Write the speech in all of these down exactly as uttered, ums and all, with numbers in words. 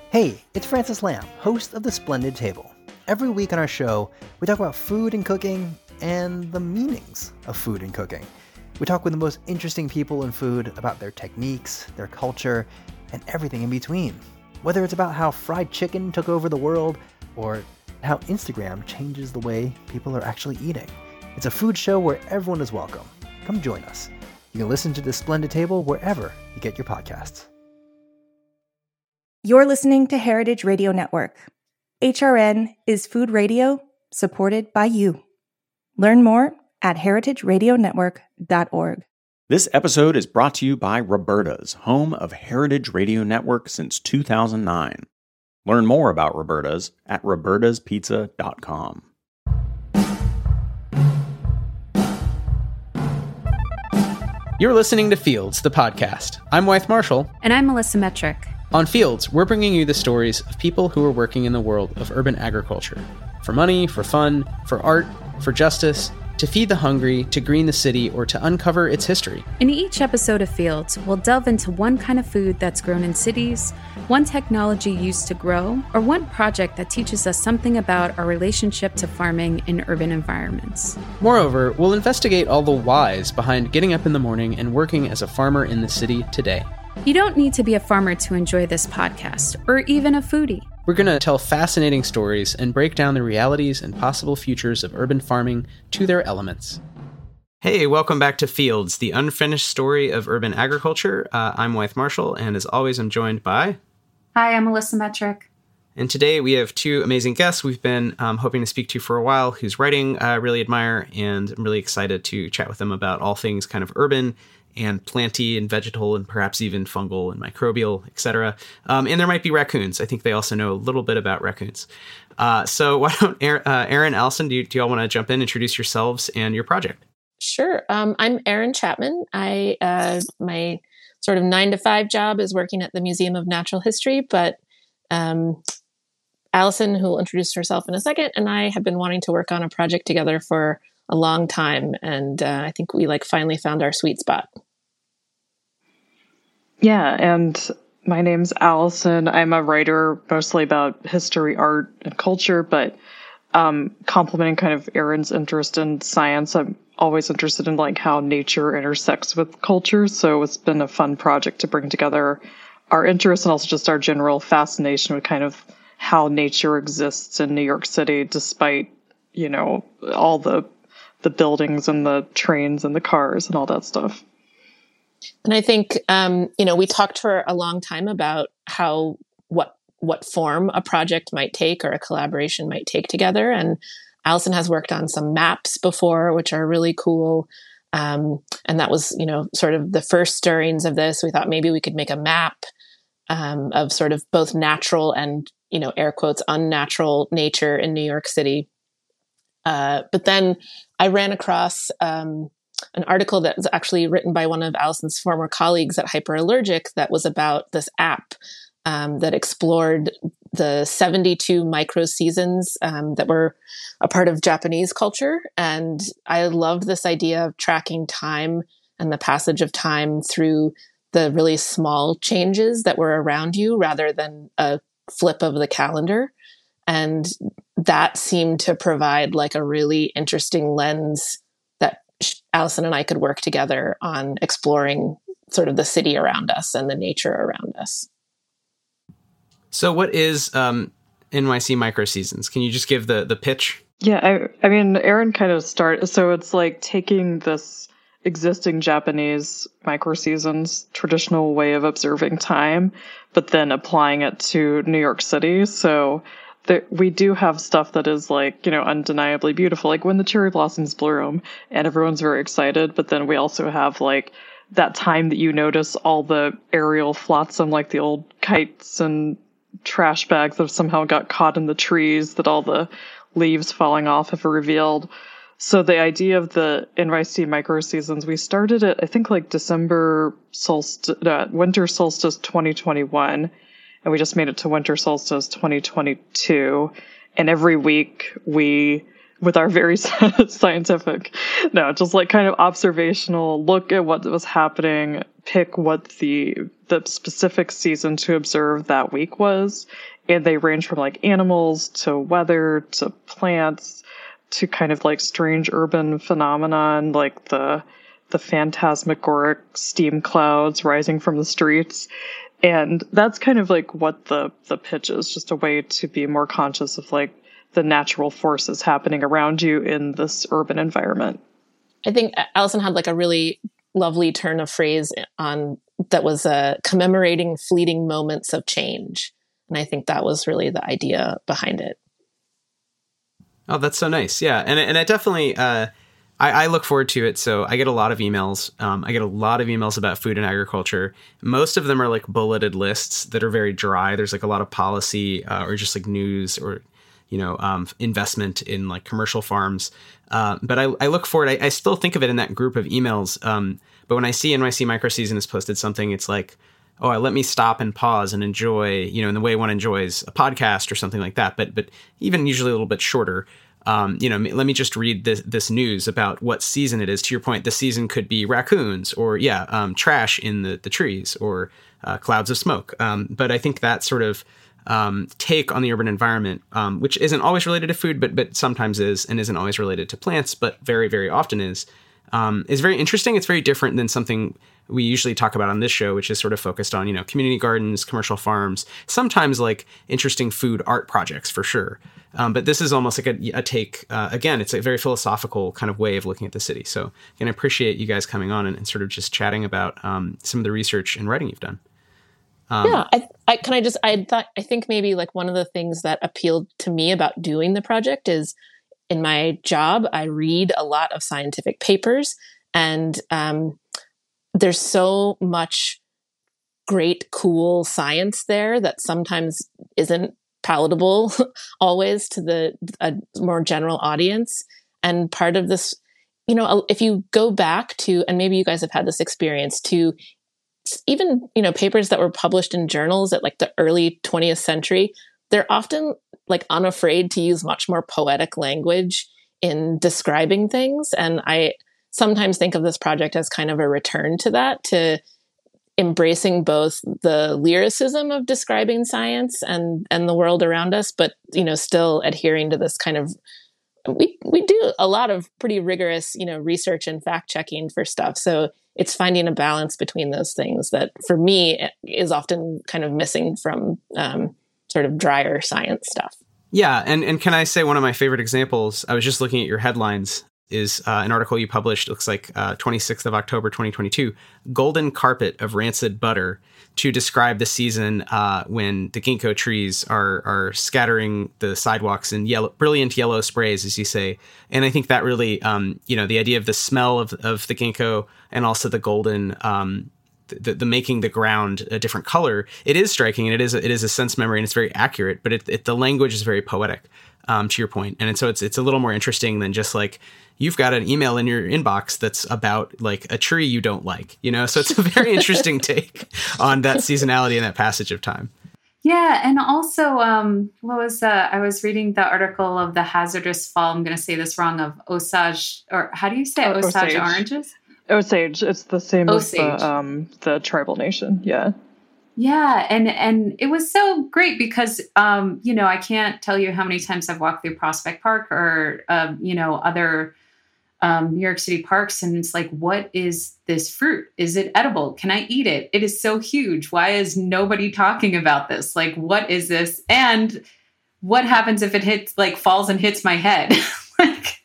Hey, it's Francis Lamb, host of The Splendid Table. Every week on our show, we talk about food and cooking and the meanings of food and cooking. We talk with the most interesting people in food about their techniques, their culture, and everything in between. Whether it's about how fried chicken took over the world or how Instagram changes the way people are actually eating. It's a food show where everyone is welcome. Come join us. You can listen to The Splendid Table wherever you get your podcasts. You're listening to Heritage Radio Network. H R N is food radio supported by you. Learn more at heritage radio network dot org. This episode is brought to you by Roberta's, home of Heritage Radio Network since two thousand nine. Learn more about Roberta's at robertas pizza dot com. You're listening to Fields, the podcast. I'm Wythe Marshall. And I'm Melissa Metrick. On Fields, we're bringing you the stories of people who are working in the world of urban agriculture. For money, for fun, for art, for justice, to feed the hungry, to green the city, or to uncover its history. In each episode of Fields, we'll delve into one kind of food that's grown in cities, one technology used to grow, or one project that teaches us something about our relationship to farming in urban environments. Moreover, we'll investigate all the whys behind getting up in the morning and working as a farmer in the city today. You don't need to be a farmer to enjoy this podcast, or even a foodie. We're going to tell fascinating stories and break down the realities and possible futures of urban farming to their elements. Hey, welcome back to Fields, the unfinished story of urban agriculture. Uh, I'm Wythe Marshall, and as always, I'm joined by... Hi, I'm Melissa Metrick. And today we have two amazing guests we've been um, hoping to speak to for a while, whose writing I really admire, and I'm really excited to chat with them about all things kind of urban and planty and vegetal and perhaps even fungal and microbial, et cetera. Um, and there might be raccoons. I think they also know a little bit about raccoons. Uh, so why don't Erin, uh, Erin, Allison, do you, do you all want to jump in, introduce yourselves and your project? Sure. Um, I'm Erin Chapman. I uh, my sort of nine to five job is working at the Museum of Natural History, but um, Allison, who will introduce herself in a second, and I have been wanting to work on a project together for a long time, and uh, I think we like finally found our sweet spot. Yeah, and my name's Allison. I'm a writer mostly about history, art, and culture, but um, complementing kind of Erin's interest in science, I'm always interested in like how nature intersects with culture. So it's been a fun project to bring together our interests and also just our general fascination with kind of how nature exists in New York City, despite, you know, all the the buildings and the trains and the cars and all that stuff. And I think, um, you know, we talked for a long time about how, what, what form a project might take or a collaboration might take together. And Allison has worked on some maps before, which are really cool. Um, and that was, you know, sort of the first stirrings of this. We thought maybe we could make a map um, of sort of both natural and, you know, air quotes, unnatural nature in New York City. Uh, but then I ran across um, an article that was actually written by one of Allison's former colleagues at Hyperallergic that was about this app um, that explored the seventy-two micro seasons um, that were a part of Japanese culture. And I loved this idea of tracking time and the passage of time through the really small changes that were around you rather than a flip of the calendar. And that seemed to provide like a really interesting lens that Allison and I could work together on exploring sort of the city around us and the nature around us. So what is um, N Y C Micro Seasons? Can you just give the, the pitch? Yeah, I, I mean, Erin kind of started, so it's like taking this existing Japanese micro seasons, traditional way of observing time, but then applying it to New York City. So there, we do have stuff that is like, you know, undeniably beautiful, like when the cherry blossoms bloom and everyone's very excited. But then we also have like that time that you notice all the aerial flotsam, like the old kites and trash bags that have somehow got caught in the trees that all the leaves falling off have revealed. So the idea of the N Y C micro seasons, we started it, I think like December solstice, uh, winter solstice twenty twenty-one. And we just made it to winter solstice twenty twenty-two. And every week we with our very scientific, no, just like kind of observational look at what was happening, pick what the the specific season to observe that week was. And they range from like animals to weather to plants to kind of like strange urban phenomenon, like the the phantasmagoric steam clouds rising from the streets. And that's kind of like what the the pitch is, just a way to be more conscious of like the natural forces happening around you in this urban environment. I think Allison had like a really lovely turn of phrase on that was uh, commemorating fleeting moments of change. And I think that was really the idea behind it. Oh, that's so nice. Yeah. And, and I definitely, uh, I, I look forward to it. So I get a lot of emails. Um, I get a lot of emails about food and agriculture. Most of them are like bulleted lists that are very dry. There's like a lot of policy uh, or just like news or, you know, um, investment in like commercial farms. Uh, but I, I look forward, I, I still think of it in that group of emails. Um, but when I see N Y C Microseason has posted something, it's like, oh, let me stop and pause and enjoy, you know, in the way one enjoys a podcast or something like that. But but even usually a little bit shorter. Um, you know, let me just read this, this news about what season it is. To your point, the season could be raccoons or, yeah, um, trash in the, the trees or uh, clouds of smoke. Um, but I think that sort of um, take on the urban environment, um, which isn't always related to food, but but sometimes is and isn't always related to plants, but very, very often is, um, is very interesting. It's very different than something we usually talk about on this show, which is sort of focused on, you know, community gardens, commercial farms, sometimes like interesting food art projects for sure. Um, but this is almost like a, a take, uh, again, it's a very philosophical kind of way of looking at the city. So again, I appreciate you guys coming on and, and sort of just chatting about um, some of the research and writing you've done. Um, yeah, I, I can I just I thought I think maybe like one of the things that appealed to me about doing the project is in my job I read a lot of scientific papers, and um, there's so much great, cool science there that sometimes isn't palatable always to the a more general audience. And part of this, you know, if you go back to, and maybe you guys have had this experience to even, you know, papers that were published in journals at like the early twentieth century, they're often like unafraid to use much more poetic language in describing things. And I sometimes think of this project as kind of a return to that, to embracing both the lyricism of describing science and, and the world around us, but, you know, still adhering to this kind of, we, we do a lot of pretty rigorous, you know, research and fact checking for stuff. So it's finding a balance between those things that for me is often kind of missing from um, sort of drier science stuff. Yeah. And, and can I say one of my favorite examples, I was just looking at your headlines, is uh, an article you published, looks like uh, twenty-sixth of October, twenty twenty-two, Golden Carpet of Rancid Butter, to describe the season uh, when the ginkgo trees are are scattering the sidewalks in yellow, brilliant yellow sprays, as you say. And I think that really, um, you know, the idea of the smell of, of the ginkgo and also the golden, um, the, the making the ground a different color, it is striking, and it is it is a sense memory, and it's very accurate, but it, it, the language is very poetic, um, to your point. And so it's it's a little more interesting than just like, you've got an email in your inbox that's about like a tree you don't like, you know? So it's a very interesting take on that seasonality and that passage of time. Yeah. And also, um, what was, uh, I was reading the article of the hazardous fall, I'm going to say this wrong, of Osage, or how do you say it? O- Osage, Osage oranges? Osage. It's the same Osage. as the, um, the tribal nation. Yeah. Yeah. And, and it was so great because, um, you know, I can't tell you how many times I've walked through Prospect Park or, um, you know, other Um, New York City parks. And it's like, what is this fruit? Is it edible? Can I eat it? It is so huge. Why is nobody talking about this? Like, what is this? And what happens if it hits, like falls and hits my head? like,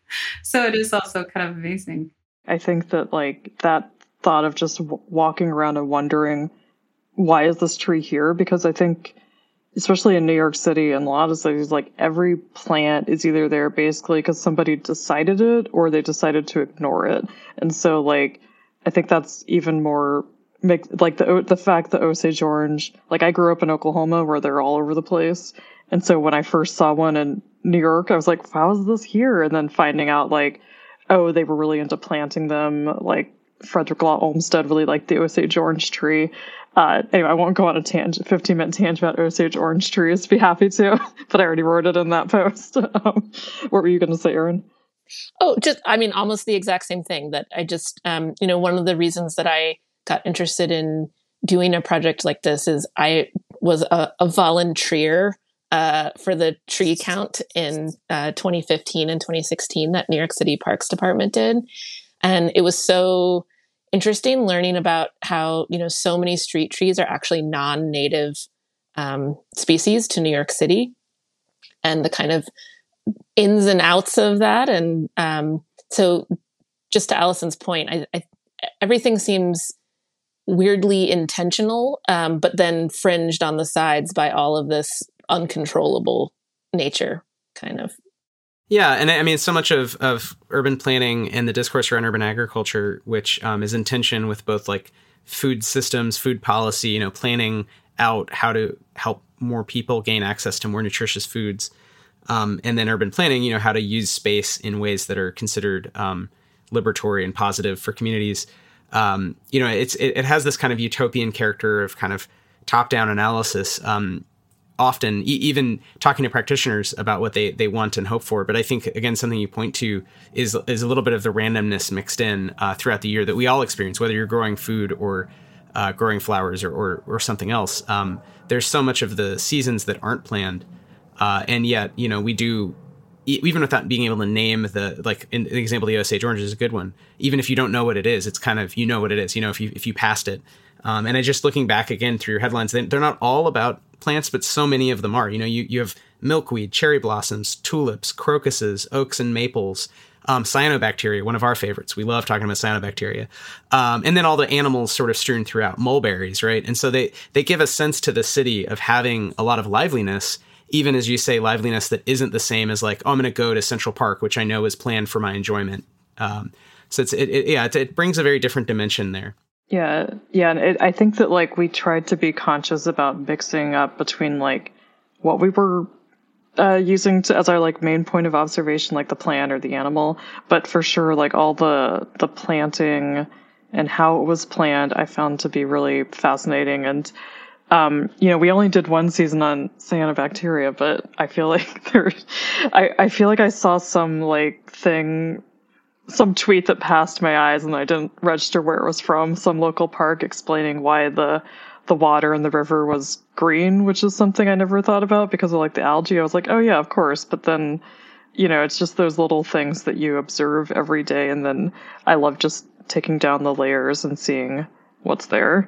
so it is also kind of amazing. I think that like that thought of just w- walking around and wondering, why is this tree here? Because I think, especially in New York City and a lot of cities, like every plant is either there basically because somebody decided it or they decided to ignore it. And so like, I think that's even more mix, like the, the fact that Osage orange, like I grew up in Oklahoma where they're all over the place. And so when I first saw one in New York, I was like, how is this here? And then finding out like, oh, they were really into planting them. Like Frederick Law Olmsted really liked the Osage orange tree. Uh, anyway, I won't go on a tangent, fifteen minute tangent about Osage orange trees. Be happy to, but I already wrote it in that post. Um, what were you going to say, Erin? Oh, just, I mean, almost the exact same thing that I just, um, you know, one of the reasons that I got interested in doing a project like this is I was a, a volunteer uh, for the tree count in uh, twenty fifteen and twenty sixteen that New York City Parks Department did. And it was so interesting learning about how, you know, so many street trees are actually non-native um, species to New York City, and the kind of ins and outs of that. And um, so just to Allison's point, I, I, everything seems weirdly intentional, um, but then fringed on the sides by all of this uncontrollable nature kind of. Yeah, and I mean, so much of, of urban planning and the discourse around urban agriculture, which um, is in tension with both like food systems, food policy, you know, planning out how to help more people gain access to more nutritious foods, um, and then urban planning, you know, how to use space in ways that are considered um, liberatory and positive for communities. Um, you know, it's it, it has this kind of utopian character of kind of top-down analysis. Um, often e- even talking to practitioners about what they, they want and hope for. But I think, again, something you point to is is a little bit of the randomness mixed in uh, throughout the year that we all experience, whether you're growing food or uh, growing flowers or, or, or something else. Um, there's so much of the seasons that aren't planned. Uh, and yet, you know, we do, e- even without being able to name the, like in the example, the Osage orange is a good one. Even if you don't know what it is, it's kind of, you know what it is, you know, if you, if you passed it. Um, and I just looking back again through your headlines, they, they're not all about plants, but so many of them are. You know, you, you have milkweed, cherry blossoms, tulips, crocuses, oaks and maples, um, cyanobacteria, one of our favorites. We love talking about cyanobacteria. Um, and then all the animals sort of strewn throughout, mulberries, right? And so they, they give a sense to the city of having a lot of liveliness, even as you say, liveliness that isn't the same as like, oh, I'm going to go to Central Park, which I know is planned for my enjoyment. Um, so it's, it, it, yeah, it, it brings a very different dimension there. Yeah, yeah, and it, I think that like we tried to be conscious about mixing up between like what we were uh, using to, as our like main point of observation, like the plant or the animal, but for sure like all the the planting and how it was planned, I found to be really fascinating. And um, you know, we only did one season on cyanobacteria, but I feel like there, I I feel like I saw some like thing. some tweet that passed my eyes and I didn't register where it was from, some local park explaining why the the water in the river was green, which is something I never thought about because of like the algae. I was like, oh yeah, of course. But then, you know, it's just those little things that you observe every day. And then I love just taking down the layers and seeing what's there.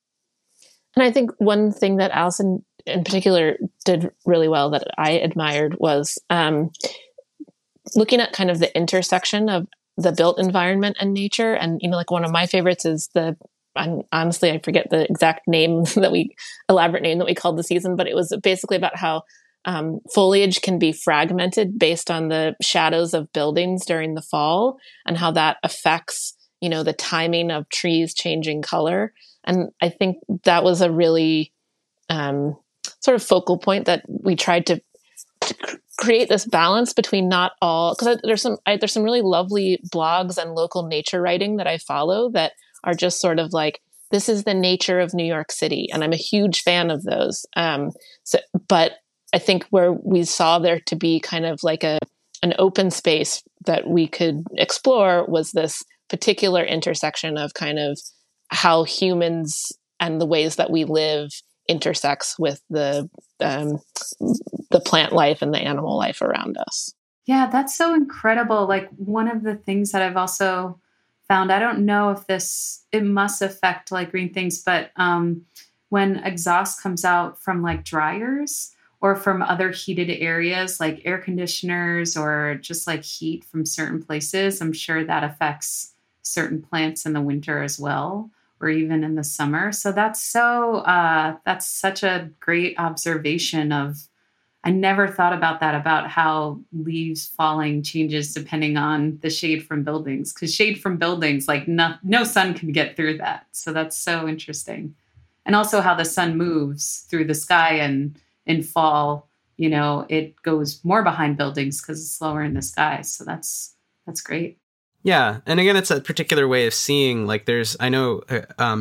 And I think one thing that Allison in particular did really well that I admired was um, looking at kind of the intersection of the built environment and nature. And, you know, like one of my favorites is the, I'm, honestly, I forget the exact name that we, elaborate name that we called the season, but it was basically about how um, foliage can be fragmented based on the shadows of buildings during the fall and how that affects, you know, the timing of trees changing color. And I think that was a really um, sort of focal point that we tried to, to create this balance between not all, because there's some I, there's some really lovely blogs and local nature writing that I follow that are just sort of like, this is the nature of New York City, and I'm a huge fan of those. Um, so, but I think where we saw there to be kind of like a an open space that we could explore was this particular intersection of kind of how humans and the ways that we live intersects with the um, the plant life and the animal life around us. Yeah, that's so incredible. Like one of the things that I've also found, I don't know if this, it must affect like green things, but um, when exhaust comes out from like dryers or from other heated areas like air conditioners or just like heat from certain places, I'm sure that affects certain plants in the winter as well, or even in the summer. So that's so, uh, that's such a great observation of, I never thought about that, about how leaves falling changes depending on the shade from buildings. Because shade from buildings, like no, no sun can get through that. So that's so interesting. And also how the sun moves through the sky, and in fall, you know, it goes more behind buildings because it's lower in the sky. So that's that's great. Yeah. And again, it's a particular way of seeing, like there's, I know uh, um,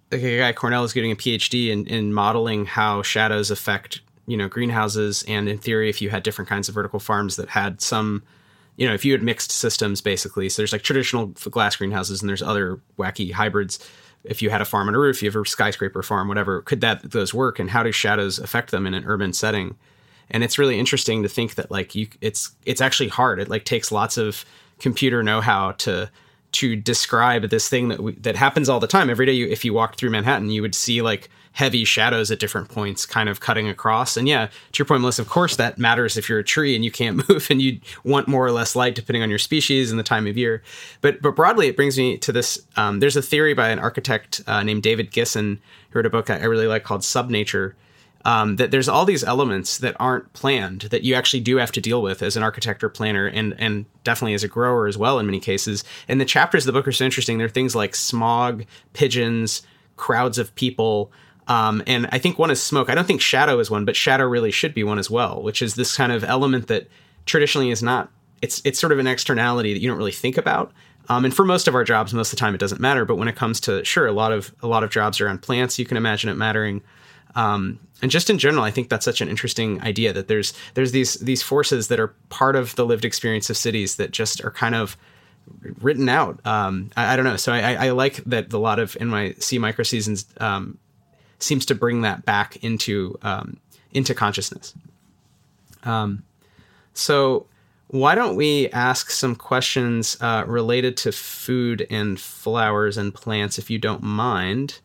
like a guy at Cornell is getting a PhD in, in modeling how shadows affect, you know, greenhouses. And in theory, if you had different kinds of vertical farms that had some, you know, if you had mixed systems, basically, so there's like traditional glass greenhouses and there's other wacky hybrids. If you had a farm on a roof, you have a skyscraper farm, whatever, could that those work? And how do shadows affect them in an urban setting? And it's really interesting to think that like you, it's it's actually hard. It like takes lots of computer know-how to to describe this thing that we, that happens all the time. Every day, you, if you walked through Manhattan, you would see like heavy shadows at different points kind of cutting across. And yeah, to your point, Melissa, of course that matters if you're a tree and you can't move and you want more or less light depending on your species and the time of year. But but broadly, it brings me to this. Um, there's a theory by an architect uh, named David Gisson, who wrote a book I really like called Subnature, um, that there's all these elements that aren't planned that you actually do have to deal with as an architect or planner and, and definitely as a grower as well in many cases. And the chapters of the book are so interesting. There are things like smog, pigeons, crowds of people. Um, and I think one is smoke. I don't think shadow is one, but shadow really should be one as well, which is this kind of element that traditionally is not, it's it's sort of an externality that you don't really think about. Um, and for most of our jobs, most of the time it doesn't matter. But when it comes to, sure, a lot of a lot of jobs are on plants, you can imagine it mattering. Um, and just in general, I think that's such an interesting idea that there's there's these these forces that are part of the lived experience of cities that just are kind of written out. Um, I, I don't know. So I, I like that a lot of N Y C Microseasons um, seems to bring that back into um, into consciousness. Um, so why don't we ask some questions uh, related to food and flowers and plants, if you don't mind?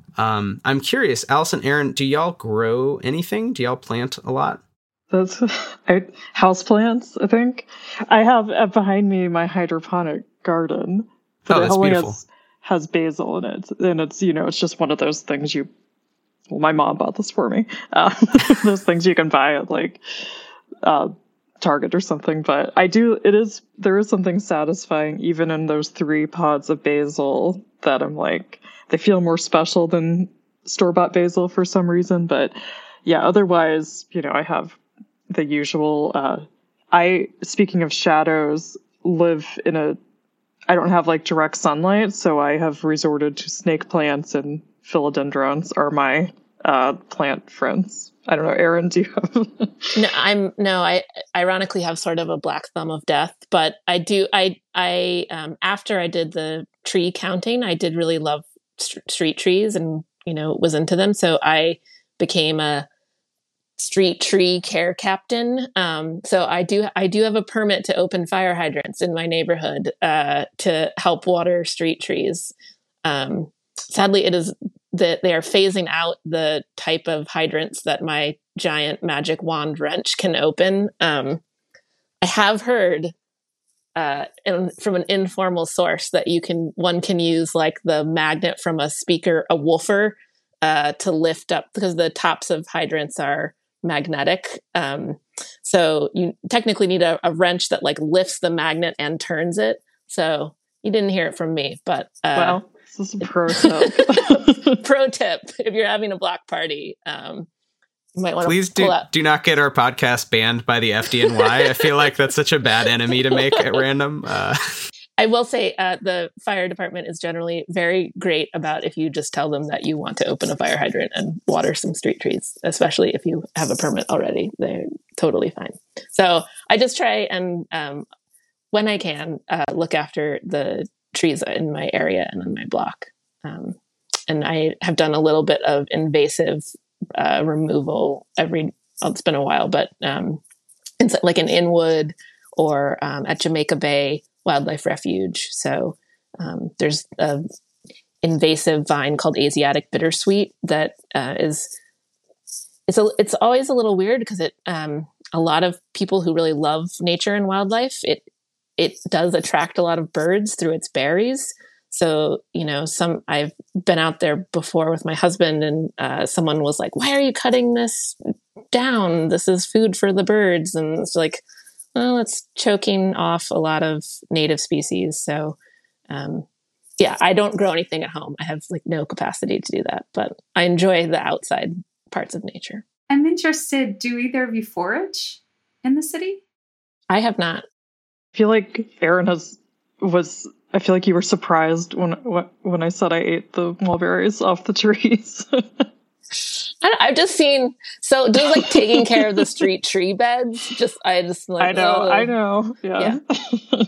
Um, I'm curious, Allison, Aaron, do y'all grow anything? Do y'all plant a lot? That's I, house plants, I think. I have uh, behind me my hydroponic garden. But oh, that's it only beautiful. Has, has basil in it. And it's, you know, it's just one of those things you, well, my mom bought this for me. Uh, those things you can buy at like uh, Target or something. But I do, it is, there is something satisfying even in those three pods of basil that I'm like, they feel more special than store-bought basil for some reason. But yeah, otherwise, you know, I have the usual, uh, I, speaking of shadows, live in a, I don't have like direct sunlight, so I have resorted to snake plants, and philodendrons are my uh, plant friends. I don't know, Erin, do you have? no, I'm no, I ironically have sort of a black thumb of death, but I do, I, I, um, after I did the tree counting, I did really love st- street trees and, you know, was into them. So I became a street tree care captain. Um, so I do, I do have a permit to open fire hydrants in my neighborhood, uh, to help water street trees. Um, sadly it is that they are phasing out the type of hydrants that my giant magic wand wrench can open. Um, I have heard, uh, in, from an informal source that you can, one can use like the magnet from a speaker, a woofer, uh, to lift up, because the tops of hydrants are magnetic. Um, so you technically need a, a wrench that like lifts the magnet and turns it. So you didn't hear it from me, but, uh, well, this is a pro tip. Pro tip: if you're having a block party, um, you might want to please do out. do not get our podcast banned by the F D N Y. I feel like that's such a bad enemy to make at random. Uh. I will say uh, the fire department is generally very great about if you just tell them that you want to open a fire hydrant and water some street trees, especially if you have a permit already. They're totally fine. So I just try and um, when I can uh, look after the trees in my area and on my block. Um, and I have done a little bit of invasive uh, removal every, well, it's been a while, but um, it's like in Inwood or um, at Jamaica Bay Wildlife Refuge. So um, there's a invasive vine called Asiatic bittersweet that uh, is, it's a, it's always a little weird because it, um, a lot of people who really love nature and wildlife, it, it does attract a lot of birds through its berries. So, you know, some, I've been out there before with my husband and uh, someone was like, why are you cutting this down? This is food for the birds. And it's like, well, it's choking off a lot of native species. So, um, yeah, I don't grow anything at home. I have like no capacity to do that, but I enjoy the outside parts of nature. I'm interested, do either of you forage in the city? I have not. I feel like Erin has was I feel like you were surprised when when I said I ate the mulberries off the trees. I, I've just seen, so just like taking care of the street tree beds. Just, I just like, I know, oh. I know. Yeah. yeah.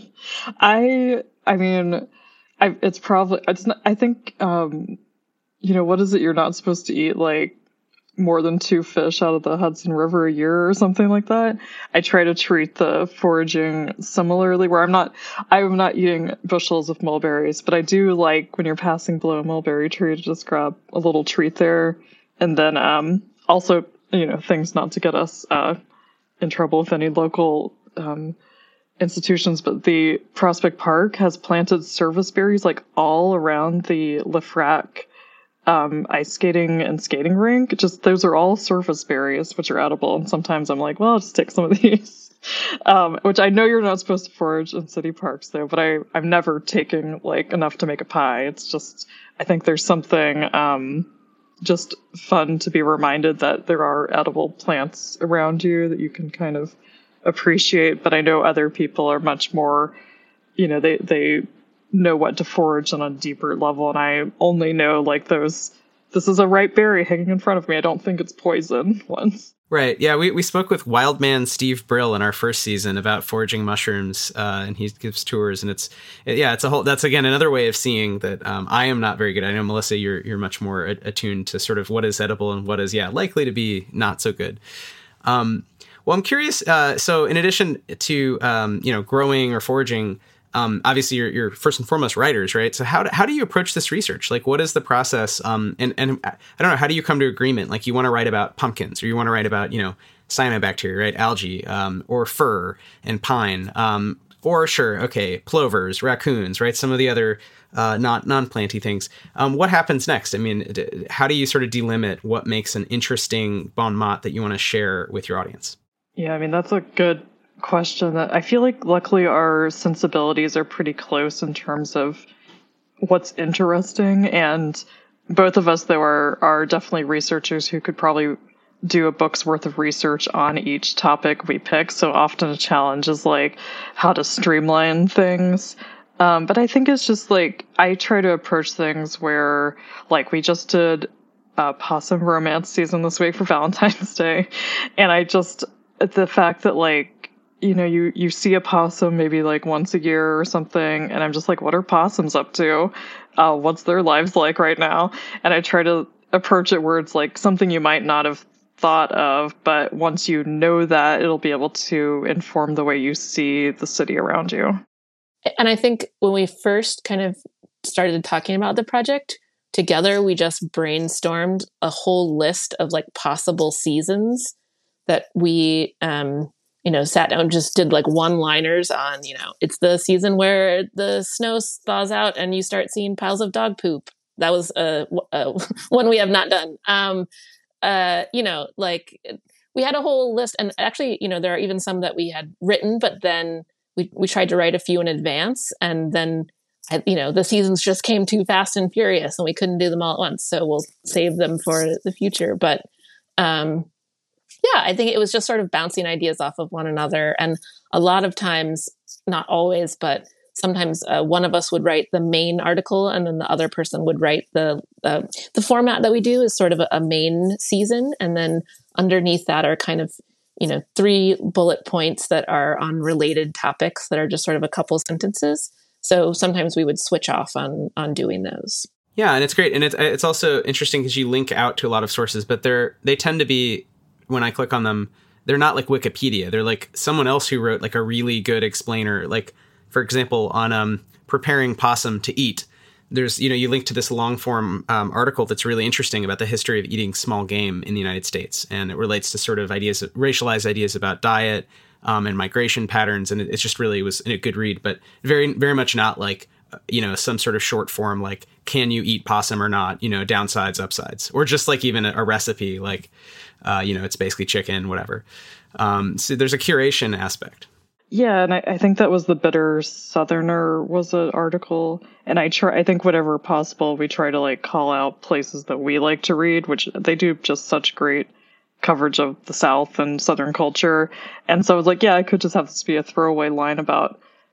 I, I mean, I, it's probably, it's not, I think, um, you know, what is it? You're not supposed to eat like more than two fish out of the Hudson River a year or something like that. I try to treat the foraging similarly, where I'm not, I'm not eating bushels of mulberries, but I do like when you're passing below a mulberry tree to just grab a little treat there. And then um, also, you know, things not to get us uh, in trouble with any local um, institutions, but the Prospect Park has planted service berries like all around the Lefrak um, ice skating and skating rink. Just those are all surface berries, which are edible. And sometimes I'm like, well, I'll just take some of these, um, which I know you're not supposed to forage in city parks, though. But I I'm never taking like enough to make a pie. It's just I think there's something. Um, just fun to be reminded that there are edible plants around you that you can kind of appreciate. But I know other people are much more, you know, they, they know what to forage on a deeper level. And I only know like those, this is a ripe berry hanging in front of me. I don't think it's poison ones. Right. Yeah. We, we spoke with Wildman Steve Brill in our first season about foraging mushrooms, uh, and he gives tours. And it's, it, yeah, it's a whole, that's again, another way of seeing that um, I am not very good. I know, Melissa, you're you're much more attuned to sort of what is edible and what is, yeah, likely to be not so good. Um, well, I'm curious. Uh, so in addition to, um, you know, growing or foraging, Um, obviously you're, you're first and foremost writers, right? So how do, how do you approach this research? Like, what is the process? Um, and, and I don't know, how do you come to agreement? Like you want to write about pumpkins, or you want to write about, you know, cyanobacteria, right? Algae, um, or fir and pine, um, or sure. Okay. Plovers, raccoons, right? Some of the other, uh, not non-planty things. Um, what happens next? I mean, d- how do you sort of delimit what makes an interesting bon mot that you want to share with your audience? Yeah. I mean, that's a good question that I feel like luckily our sensibilities are pretty close in terms of what's interesting, and both of us though are are definitely researchers who could probably do a book's worth of research on each topic we pick. So often a challenge is like how to streamline things. Um, but I think it's just like I try to approach things where like we just did a possum romance season this week for Valentine's Day, and I just the fact that like you know, you, you see a possum maybe like once a year or something, and I'm just like, what are possums up to? Uh, what's their lives like right now? And I try to approach it where it's like something you might not have thought of, but once you know that, it'll be able to inform the way you see the city around you. And I think when we first kind of started talking about the project together, we just brainstormed a whole list of like possible seasons that we, um, you know, sat down, just did like one-liners on, you know, it's the season where the snow thaws out and you start seeing piles of dog poop. That was uh, uh, one we have not done. Um, uh, you know, like we had a whole list, and actually, you know, there are even some that we had written, but then we, we tried to write a few in advance, and then, you know, the seasons just came too fast and furious and we couldn't do them all at once. So we'll save them for the future. But, um, yeah, I think it was just sort of bouncing ideas off of one another. And a lot of times, not always, but sometimes uh, one of us would write the main article and then the other person would write the, uh, the format that we do is sort of a, a main season. And then underneath that are kind of, you know, three bullet points that are on related topics that are just sort of a couple sentences. So sometimes we would switch off on, on doing those. Yeah. And it's great. And it's, it's also interesting because you link out to a lot of sources, but they're, they tend to be, when I click on them, they're not like Wikipedia. They're like someone else who wrote like a really good explainer. Like, for example, on um, preparing possum to eat, there's, you know, you link to this long form um, article that's really interesting about the history of eating small game in the United States. And it relates to sort of ideas, racialized ideas about diet um, and migration patterns. And it, it's just really, it was a good read, but very, very much not like, you know, some sort of short form, like, can you eat possum or not, you know, downsides, upsides, or just like even a, a recipe, like, uh, you know, it's basically chicken, whatever. Um, so there's a curation aspect. Yeah. And I, I think that was the Bitter Southerner was an article. And I try, I think whatever possible, we try to like call out places that we like to read, which they do just such great coverage of the South and Southern culture. And so I was like, yeah, I could just have this be a throwaway line about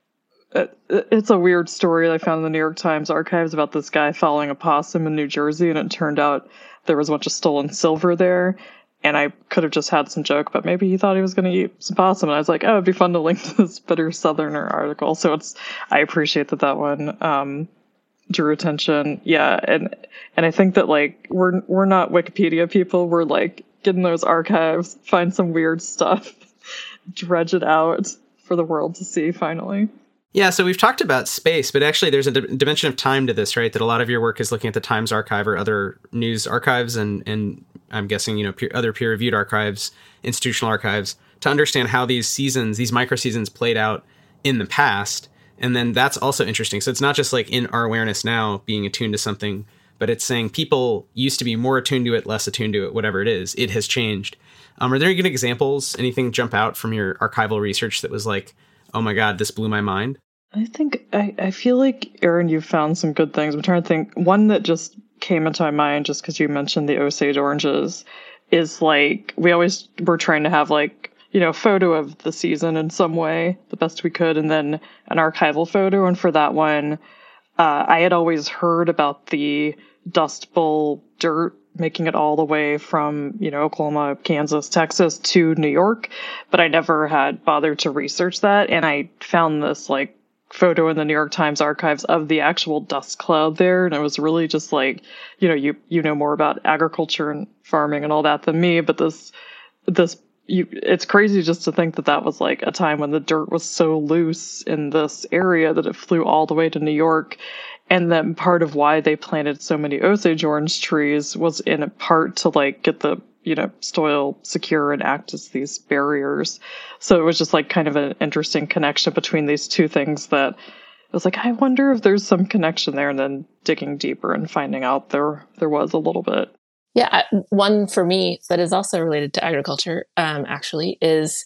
it, it's a weird story I found in the New York Times archives about this guy following a possum in New Jersey, and it turned out there was a bunch of stolen silver there. And I could have just had some joke, but maybe he thought he was going to eat some possum. And I was like, oh, it'd be fun to link to this Bitter Southerner article. So it's, I appreciate that that one um, drew attention. Yeah, and and I think that like we're we're not Wikipedia people. We're like get in those archives, find some weird stuff, dredge it out for the world to see. Finally. Yeah, so we've talked about space, but actually there's a d- dimension of time to this, right? That a lot of your work is looking at the Times archive or other news archives, and and I'm guessing, you know, peer, other peer-reviewed archives, institutional archives, to understand how these seasons, these micro-seasons played out in the past. And then that's also interesting. So it's not just like in our awareness now being attuned to something, but it's saying people used to be more attuned to it, less attuned to it, whatever it is. It has changed. Um, are there any good examples, anything jump out from your archival research that was like, oh my God, this blew my mind? I think, I, I feel like, Erin, you've found some good things. I'm trying to think. One that just came into my mind just because you mentioned the Osage oranges is like, we always were trying to have like, you know, a photo of the season in some way, the best we could, and then an archival photo. And for that one, uh, I had always heard about the Dust Bowl dirt making it all the way from, you know, Oklahoma, Kansas, Texas to New York, but I never had bothered to research that. And I found this like photo in the New York Times archives of the actual dust cloud there. And it was really just like, you know, you, you know more about agriculture and farming and all that than me, but this, this, you, it's crazy just to think that that was like a time when the dirt was so loose in this area that it flew all the way to New York. And then part of why they planted so many Osage orange trees was in part to like get the, you know, soil secure and act as these barriers. So it was just like kind of an interesting connection between these two things that I was like, I wonder if there's some connection there, and then digging deeper and finding out there, there was a little bit. Yeah. One for me that is also related to agriculture, um, actually is,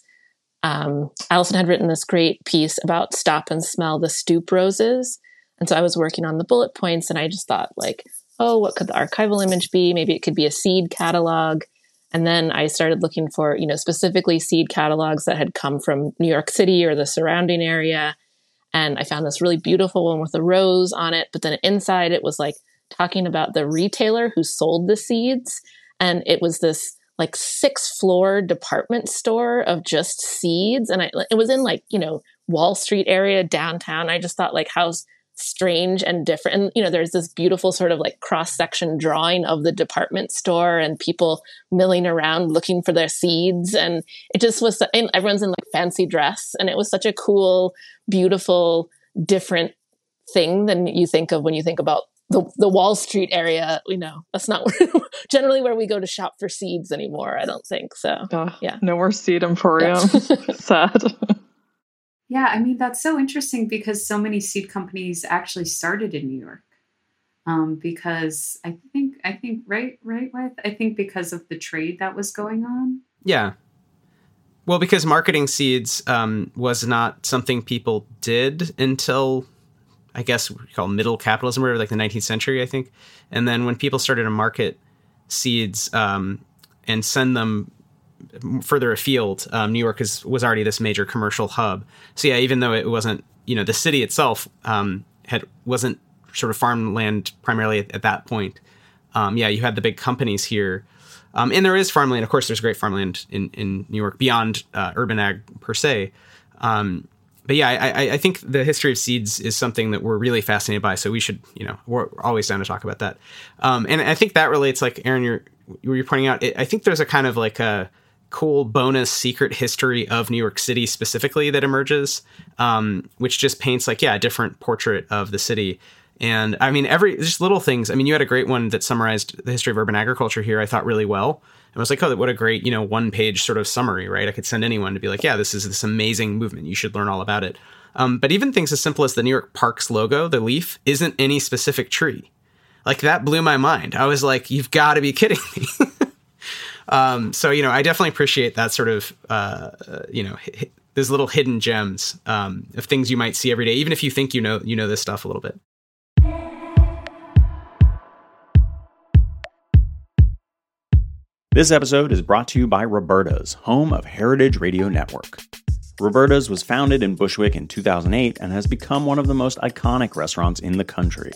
um, Allison had written this great piece about stop and smell the stoop roses. And so I was working on the bullet points, and I just thought like, oh, what could the archival image be? Maybe it could be a seed catalog. And then I started looking for, you know, specifically seed catalogs that had come from New York City or the surrounding area. And I found this really beautiful one with a rose on it. But then inside it was like talking about the retailer who sold the seeds. And it was this like six floor department store of just seeds. And I, it was in like, you know, Wall Street area downtown. I just thought like, how's strange and different. And, you know, there's this beautiful sort of like cross-section drawing of the department store and people milling around looking for their seeds. And it just was, and everyone's in like fancy dress. And it was such a cool, beautiful, different thing than you think of when you think about the, the Wall Street area. You know, that's not where, generally where we go to shop for seeds anymore. I don't think so. Oh, yeah. No more seed emporium. Yeah. Sad. Yeah, I mean, that's so interesting because so many seed companies actually started in New York. Um, because I think, I think, right, right, right. I think because of the trade that was going on. Yeah. Well, because marketing seeds um, was not something people did until, I guess, we call middle capitalism, or like the nineteenth century, I think. And then when people started to market seeds um, and send them further afield, um, New York is, was already this major commercial hub. So yeah, even though it wasn't, you know, the city itself um, had wasn't sort of farmland primarily at, at that point. Um, yeah, you had the big companies here. Um, and there is farmland. Of course, there's great farmland in, in New York beyond uh, urban ag per se. Um, but yeah, I, I think the history of seeds is something that we're really fascinated by. So we should, you know, we're always down to talk about that. Um, and I think that relates, like Erin, you're, you're pointing out, it, I think there's a kind of like a cool bonus secret history of New York City specifically that emerges, um, which just paints like, yeah, a different portrait of the city. And I mean, every just little things. I mean, you had a great one that summarized the history of urban agriculture here, I thought really well. I was like, oh, what a great, you know, one page sort of summary, right? I could send anyone to be like, yeah, this is this amazing movement. You should learn all about it. Um, but even things as simple as the New York Parks logo, the leaf, isn't any specific tree. Like that blew my mind. I was like, you've got to be kidding me. um, so, you know, I definitely appreciate that sort of, uh, you know, h- those little hidden gems um, of things you might see every day, even if you think you know, you know this stuff a little bit. This episode is brought to you by Roberta's, home of Heritage Radio Network. Roberta's was founded in Bushwick in two thousand eight and has become one of the most iconic restaurants in the country.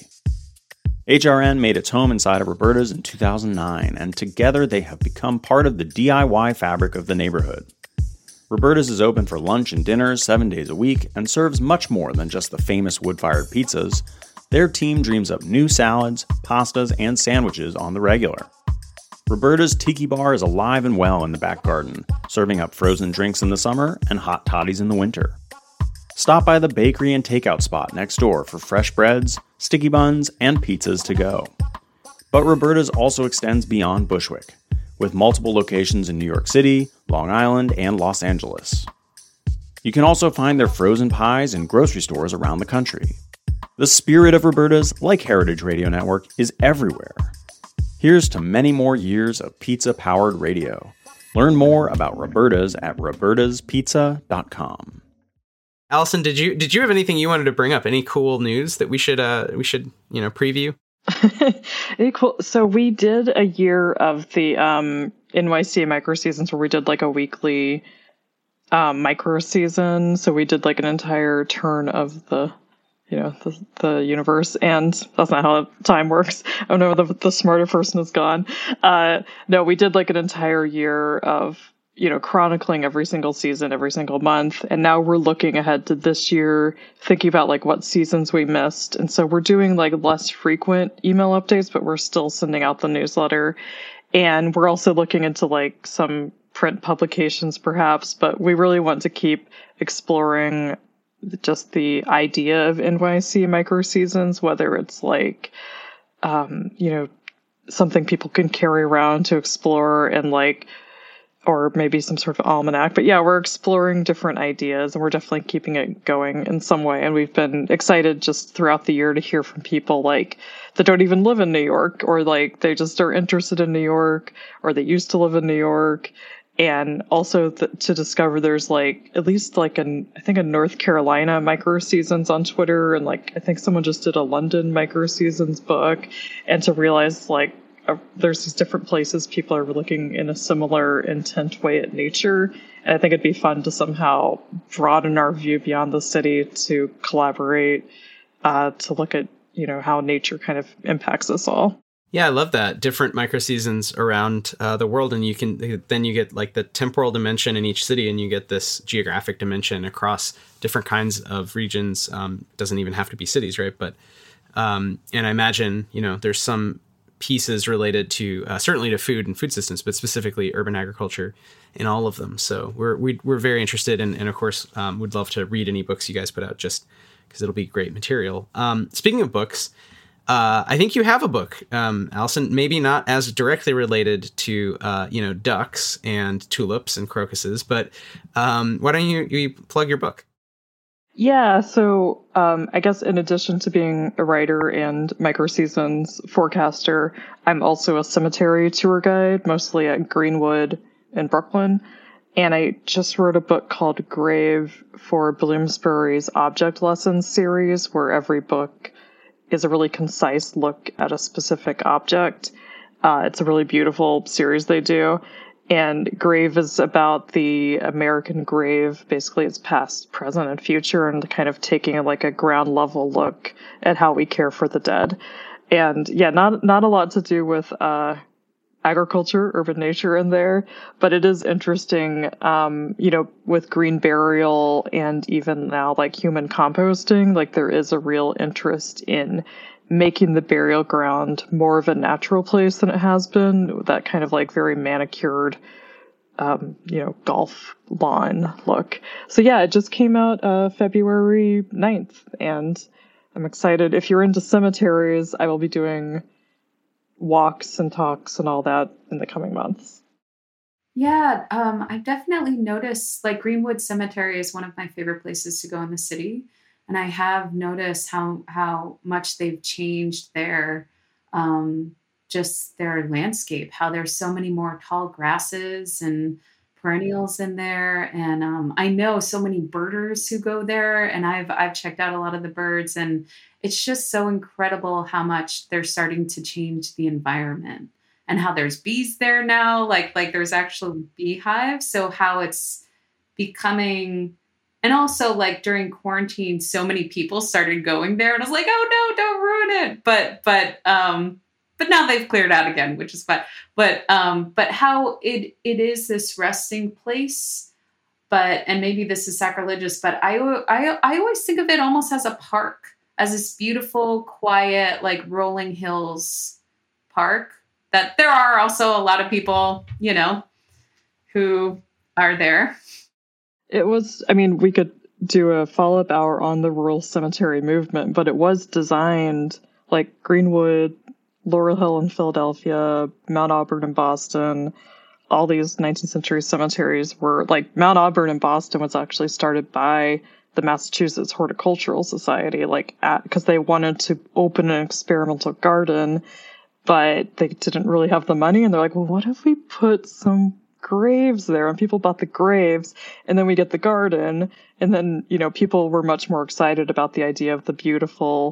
H R N made its home inside of Roberta's in two thousand nine, and together they have become part of the D I Y fabric of the neighborhood. Roberta's is open for lunch and dinners seven days a week and serves much more than just the famous wood-fired pizzas. Their team dreams up new salads, pastas, and sandwiches on the regular. Roberta's Tiki Bar is alive and well in the back garden, serving up frozen drinks in the summer and hot toddies in the winter. Stop by the bakery and takeout spot next door for fresh breads, sticky buns, and pizzas to go. But Roberta's also extends beyond Bushwick, with multiple locations in New York City, Long Island, and Los Angeles. You can also find their frozen pies in grocery stores around the country. The spirit of Roberta's, like Heritage Radio Network, is everywhere. Here's to many more years of pizza-powered radio. Learn more about Roberta's at robertas pizza dot com. Allison, did you did you have anything you wanted to bring up? Any cool news that we should uh we should you know preview? Any cool. So we did a year of the um, N Y C micro seasons where we did like a weekly um, micro season. So we did like an entire turn of the. You know, the, the universe, and that's not how time works. Oh no, the, the smarter person is gone. Uh, no, we did like an entire year of, you know, chronicling every single season, every single month. And now we're looking ahead to this year, thinking about like what seasons we missed. And so we're doing like less frequent email updates, but we're still sending out the newsletter. And we're also looking into like some print publications perhaps, but we really want to keep exploring just the idea of N Y C micro seasons, whether it's like, um, you know, something people can carry around to explore and like, or maybe some sort of almanac. But yeah, we're exploring different ideas and we're definitely keeping it going in some way. And we've been excited just throughout the year to hear from people like that don't even live in New York, or like they just are interested in New York, or they used to live in New York. And also th- to discover there's like at least like an I think a North Carolina micro seasons on Twitter, and like I think someone just did a London micro seasons book, and to realize like uh, there's these different places people are looking in a similar intent way at nature. And I think it'd be fun to somehow broaden our view beyond the city to collaborate, uh, to look at you know how nature kind of impacts us all. Yeah, I love that. Different micro seasons around uh, the world, and you can then you get like the temporal dimension in each city, and you get this geographic dimension across different kinds of regions. Um, doesn't even have to be cities, right? But um, and I imagine you know there's some pieces related to uh, certainly to food and food systems, but specifically urban agriculture in all of them. So we're we, we're very interested, and, and of course um, would love to read any books you guys put out, just because it'll be great material. Um, speaking of books. Uh, I think you have a book, um, Allison, maybe not as directly related to, uh, you know, ducks and tulips and crocuses, but um, why don't you, you plug your book? Yeah, so um, I guess in addition to being a writer and micro seasons forecaster, I'm also a cemetery tour guide, mostly at Greenwood in Brooklyn. And I just wrote a book called Grave for Bloomsbury's Object Lessons series, where every book is a really concise look at a specific object. Uh, it's a really beautiful series they do. And Grave is about the American grave, basically its past, present, and future, and kind of taking a, like a ground level look at how we care for the dead. And yeah, not not a lot to do with uh, agriculture, urban nature in there, but it is interesting, um, you know, with green burial and even now like human composting, like there is a real interest in making the burial ground more of a natural place than it has been, that kind of like very manicured, um, you know, golf lawn look. So yeah, it just came out uh, February ninth, and I'm excited. If you're into cemeteries, I will be doing walks and talks and all that in the coming months. Yeah, um, I've definitely noticed like Greenwood Cemetery is one of my favorite places to go in the city. And I have noticed how how much they've changed their um, just their landscape, how there's so many more tall grasses and perennials in there. And um, I know so many birders who go there, and I've I've checked out a lot of the birds, and it's just so incredible how much they're starting to change the environment, and how there's bees there now, like like there's actual beehives. So how it's becoming And also, like, during quarantine, so many people started going there, and I was like, oh no, don't ruin it. But but um, but now they've cleared out again, which is fine. But um, but how it it is this resting place, but and maybe this is sacrilegious, but I I I always think of it almost as a park, as this beautiful, quiet, like rolling hills park. That there are also a lot of people, you know, who are there. It was, I mean, we could do a follow-up hour on the rural cemetery movement, but it was designed like Greenwood, Laurel Hill in Philadelphia, Mount Auburn in Boston. All these nineteenth century cemeteries were like Mount Auburn in Boston was actually started by the Massachusetts Horticultural Society, like at, because they wanted to open an experimental garden, but they didn't really have the money. And they're like, well, what if we put some graves there? And people bought the graves, and then we get the garden. And then, you know, people were much more excited about the idea of the beautiful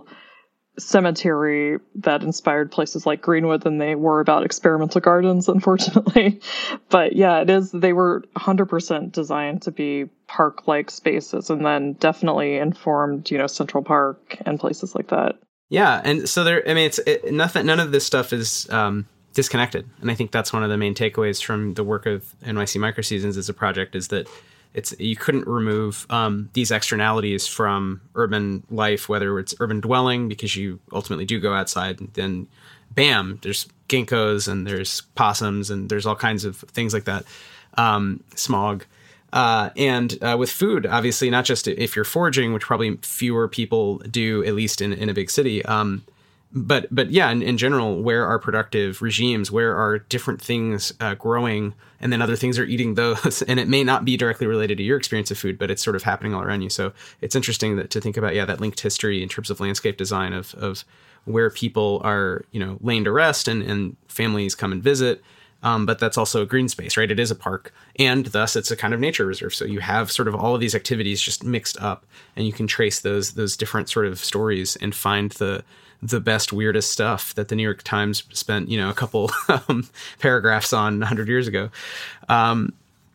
cemetery that inspired places like Greenwood than they were about experimental gardens, unfortunately. But yeah, it is, they were one hundred percent designed to be park-like spaces, and then definitely informed, you know, Central Park and places like that. Yeah. And so there, I mean, it's it, nothing, none of this stuff is, um, disconnected. And I think that's one of the main takeaways from the work of N Y C Microseasons as a project, is that it's, you couldn't remove um, these externalities from urban life, whether it's urban dwelling, because you ultimately do go outside, and then bam, there's ginkgos and there's possums and there's all kinds of things like that. Um, smog. Uh, and uh, with food, obviously, not just if you're foraging, which probably fewer people do, at least in, in a big city, um, But but yeah, in, in general, where are productive regimes? Where are different things uh, growing, and then other things are eating those? And it may not be directly related to your experience of food, but it's sort of happening all around you. So it's interesting that, to think about, yeah, that linked history in terms of landscape design of of where people are, you know, laying to rest and, and families come and visit. Um, but that's also a green space, right? It is a park, and thus it's a kind of nature reserve. So you have sort of all of these activities just mixed up, and you can trace those those different sort of stories and find the the best, weirdest stuff that the New York Times spent, you know, a couple um, paragraphs on a hundred years ago. Um,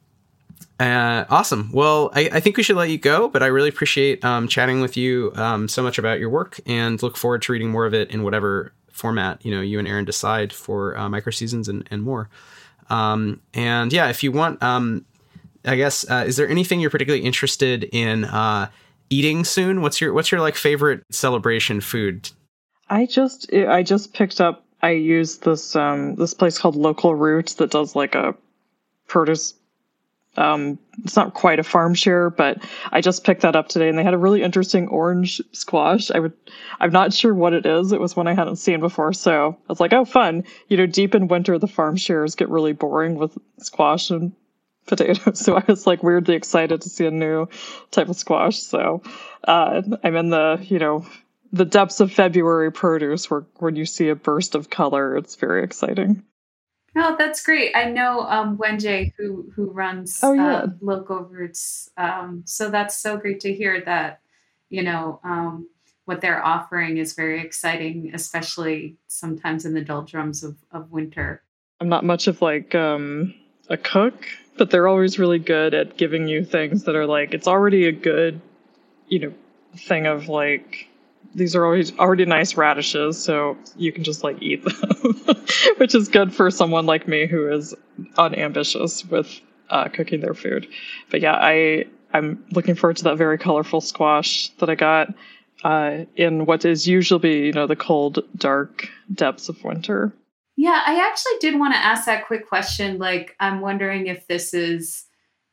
uh, awesome. Well, I, I think we should let you go, but I really appreciate um, chatting with you um, so much about your work, and look forward to reading more of it in whatever format, you know, you and Erin decide for uh, Microseasons and, and more. Um, and yeah, if you want, um, I guess, uh, is there anything you're particularly interested in uh, eating soon? What's your, what's your like favorite celebration food? I just I just picked up, I used this um this place called Local Roots that does like a produce, um it's not quite a farm share, but I just picked that up today, and they had a really interesting orange squash. I would I'm not sure what it is. It was one I hadn't seen before, so I was like, oh, fun. You know, deep in winter the farm shares get really boring with squash and potatoes, so I was like weirdly excited to see a new type of squash. So uh I'm in the, you know, the depths of February produce, where when you see a burst of color, it's very exciting. Oh, that's great. I know um, Wenjie, who who runs oh, yeah. uh, Local Roots. Um, so that's so great to hear that, you know, um, what they're offering is very exciting, especially sometimes in the doldrums of, of winter. I'm not much of like um, a cook, but they're always really good at giving you things that are like, it's already a good, you know, thing of like, these are always already nice radishes, so you can just like eat them, which is good for someone like me who is unambitious with uh, cooking their food. But yeah, I, I'm looking forward to that very colorful squash that I got uh, in what is usually, you know, the cold, dark depths of winter. Yeah, I actually did want to ask that quick question. Like, I'm wondering if this is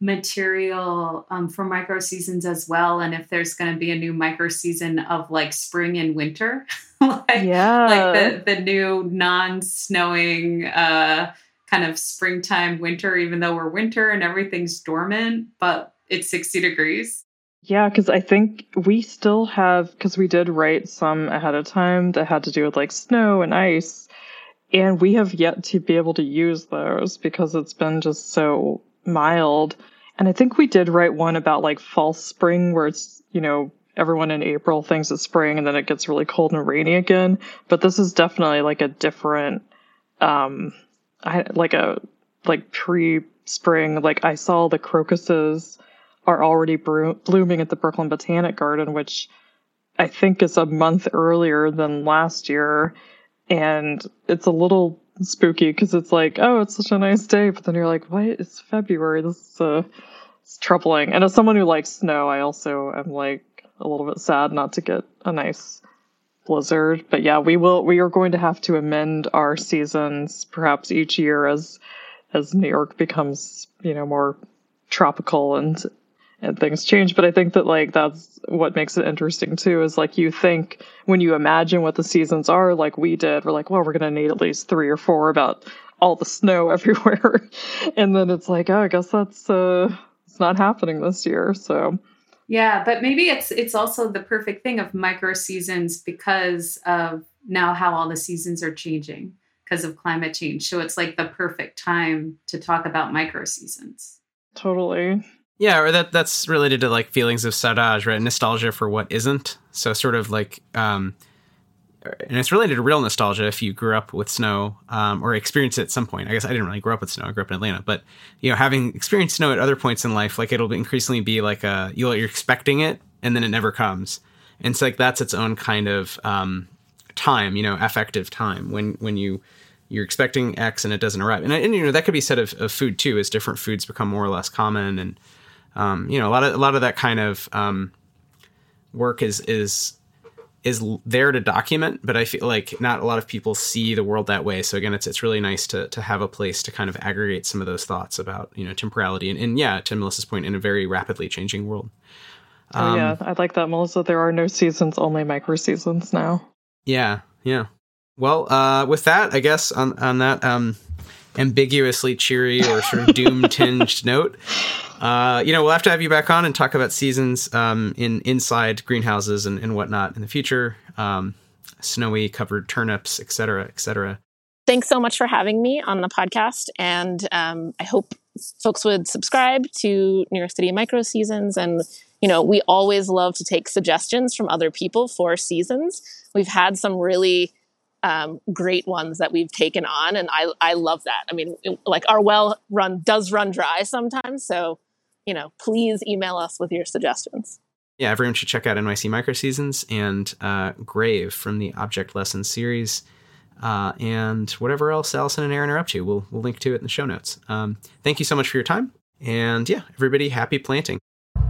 material um, for Microseasons as well, and if there's going to be a new Microseason of like spring and winter, like, yeah, like the the new non-snowing uh, kind of springtime winter, even though we're winter and everything's dormant, but it's sixty degrees. Yeah, because I think we still have, because we did write some ahead of time that had to do with like snow and ice, and we have yet to be able to use those because it's been just so mild. And I think we did write one about like false spring, where it's, you know, everyone in April thinks it's spring and then it gets really cold and rainy again. But this is definitely like a different, um, I, like a, like pre-spring, like I saw the crocuses are already bro- blooming at the Brooklyn Botanic Garden, which I think is a month earlier than last year. And it's a little spooky because it's like, oh, it's such a nice day. But then you're like, what? It's February. This is uh, it's troubling. And as someone who likes snow, I also am like a little bit sad not to get a nice blizzard. But yeah, we will. We are going to have to amend our seasons perhaps each year as as New York becomes, you know, more tropical and and things change. But I think that like that's what makes it interesting too, is like you think when you imagine what the seasons are, like we did, we're like, well, we're going to need at least three or four about all the snow everywhere. And then it's like, oh, I guess that's uh it's not happening this year. So yeah, but maybe it's it's also the perfect thing of micro seasons because of now how all the seasons are changing because of climate change. So it's like the perfect time to talk about micro seasons. Totally. Yeah, or that that's related to like feelings of saudade, right? Nostalgia for what isn't. So sort of like, um, and it's related to real nostalgia if you grew up with snow um, or experienced it at some point. I guess I didn't really grow up with snow. I grew up in Atlanta, but you know, having experienced snow at other points in life, like it'll increasingly be like a you'll, you're expecting it and then it never comes, and so like that's its own kind of um, time, you know, affective time when when you. You're expecting X and it doesn't arrive. And, and you know, that could be said of, of food too, as different foods become more or less common. And, um, you know, a lot of, a lot of that kind of, um, work is, is, is there to document, but I feel like not a lot of people see the world that way. So again, it's, it's really nice to, to have a place to kind of aggregate some of those thoughts about, you know, temporality and, and yeah, to Melissa's point, in a very rapidly changing world. Um, oh yeah. I like that, Melissa. There are no seasons, only micro seasons now. Yeah. Yeah. Well, uh, with that, I guess on, on that um, ambiguously cheery or sort of doom-tinged note, uh, you know, we'll have to have you back on and talk about seasons um, in inside greenhouses and, and whatnot in the future, um, snowy covered turnips, et cetera, et cetera. Thanks so much for having me on the podcast, and um, I hope folks would subscribe to New York City Micro Seasons. And you know, we always love to take suggestions from other people for seasons. We've had some really Um, great ones that we've taken on. And I, I love that. I mean, it, like our well run does run dry sometimes. So, you know, please email us with your suggestions. Yeah, everyone should check out N Y C Micro Seasons and uh, Grave from the Object Lessons series. Uh, and whatever else Allison and Aaron are up to, we'll, we'll link to it in the show notes. Um, thank you so much for your time. And yeah, everybody, happy planting.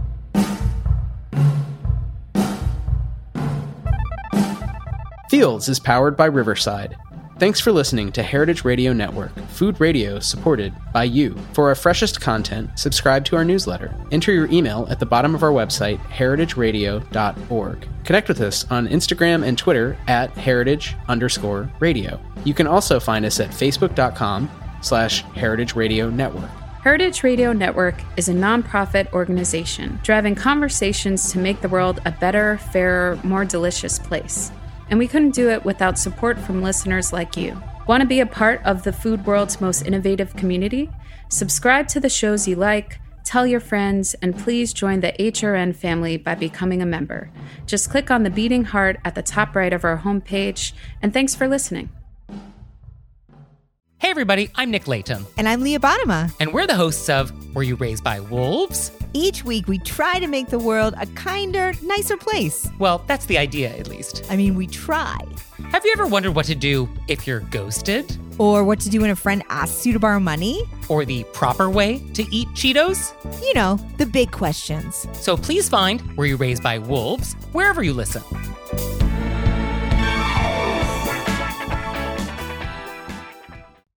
Fields is powered by Riverside. Thanks for listening to Heritage Radio Network, food radio supported by you. For our freshest content, subscribe to our newsletter. Enter your email at the bottom of our website, heritage radio dot org. Connect with us on Instagram and Twitter at heritage underscore radio. You can also find us at facebook.com slash heritage radio network. Heritage Radio Network is a nonprofit organization driving conversations to make the world a better, fairer, more delicious place. And we couldn't do it without support from listeners like you. Want to be a part of the food world's most innovative community? Subscribe to the shows you like, tell your friends, and please join the H R N family by becoming a member. Just click on the beating heart at the top right of our homepage, and thanks for listening. Hey everybody, I'm Nick Latham. And I'm Leah Bottima. And we're the hosts of Were You Raised by Wolves? Each week we try to make the world a kinder, nicer place. Well, that's the idea, at least. I mean, we try. Have you ever wondered what to do if you're ghosted? Or what to do when a friend asks you to borrow money? Or the proper way to eat Cheetos? You know, the big questions. So please find Were You Raised by Wolves wherever you listen.